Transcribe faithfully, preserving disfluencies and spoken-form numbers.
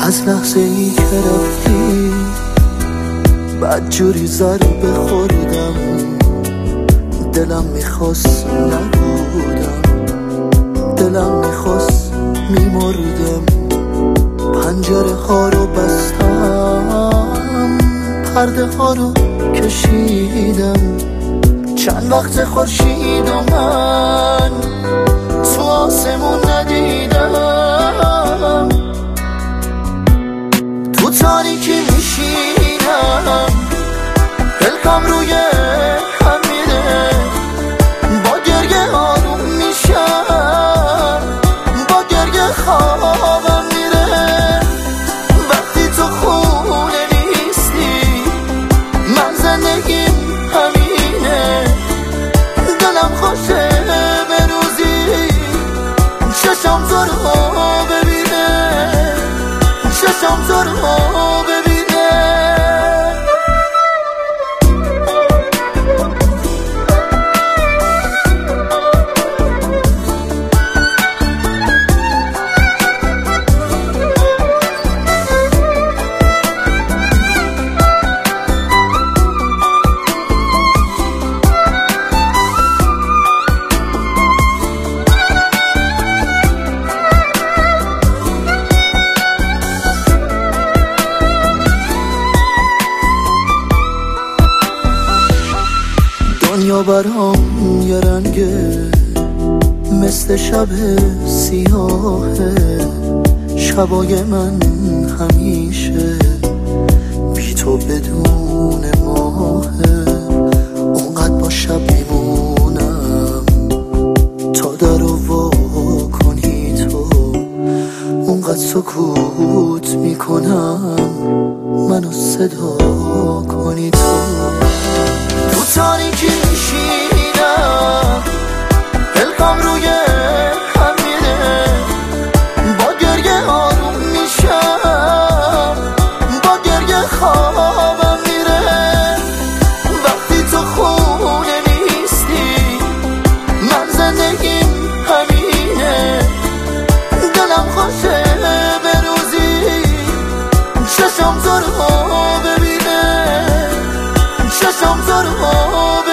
از لحظه ای که رفتی بدجوری ضربه خوردم، دلم میخواست نبودم، دلم میخواست میمردم. پنجره ها رو بستم، پرده ها رو کشیدم، چند وقت خورشید و من تو آسمون ندیدم. تو تاریکی میشینم، دلکم روی هم میره، با گریه آروم میشم، با گریه خوابم میره. وقتی تو خونه نیستی من زندگیم همینه، دلم خوشه به روزی چشم تو رو ببینه، چشم تو رو ببینه. دنیا برام یه رنگه مثل شب سیاهه، شبای من همیشه بی تو بدون ماهه. اونقدر با شب میمونم تا در رو وا کنی تو، اونقدر سکوت میکنم منو صدا کنی تو. تو تاریکی میشینم، دلکم روی هم میره، با گریه آروم میشم، با گریه خوابم میره. وقتی تو خونه نیستی من زندگیم همینه، دلم خوشه به روزی چشم تو رو ببینه، چشم تو رو